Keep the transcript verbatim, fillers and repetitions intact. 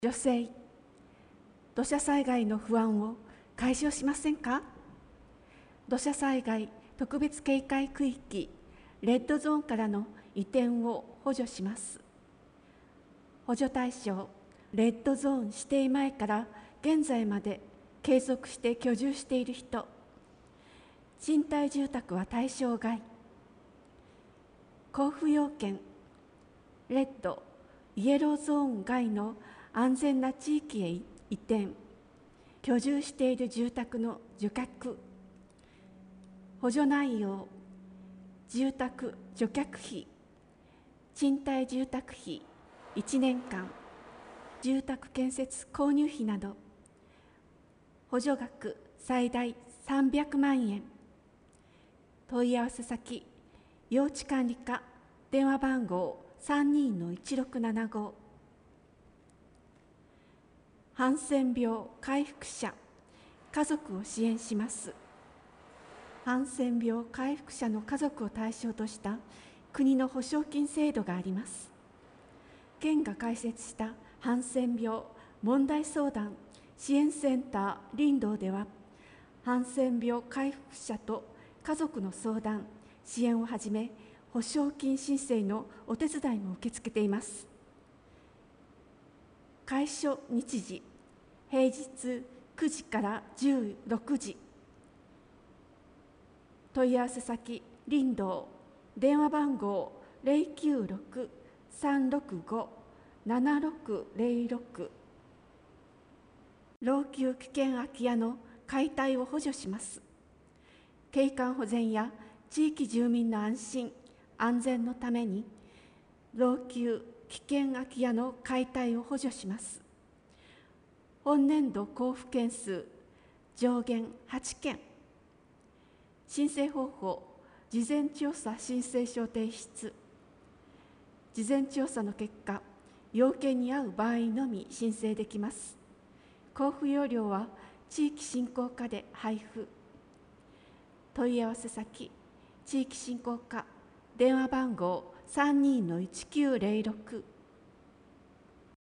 女性、土砂災害の不安を解消しませんか？土砂災害特別警戒区域レッドゾーンからの移転を補助します。補助対象レッドゾーン指定前から現在まで継続して居住している人、賃貸住宅は対象外。交付要件レッド、イエローゾーン外の安全な地域へ移転、居住している住宅の受却、補助内容、住宅除却費、賃貸住宅費いちねんかん、住宅建設購入費など、補助額最大さんびゃくまんえん。問い合わせ先、用地管理課、電話番号 さんにーのいちろくななご。ハンセン病回復者、家族を支援します。ハンセン病回復者の家族を対象とした国の保証金制度があります。県が開設したハンセン病問題相談支援センター林道では、ハンセン病回復者と家族の相談、支援をはじめ、保証金申請のお手伝いも受け付けています。開所日時、平日くじからじゅうろくじ。問い合わせ先、林道、電話番号 ゼロきゅうろく さんろくご ななろくゼロろく。老朽危険空き家の解体を補助します。景観保全や地域住民の安心・安全のために、老朽危険空き家の解体を補助します。本年度交付件数上限はちけん。申請方法、事前調査申請書提出。事前調査の結果、要件に合う場合のみ申請できます。交付要領は地域振興課で配布。問い合わせ先、地域振興課、電話番号 さんにーのいちきゅうゼロろく。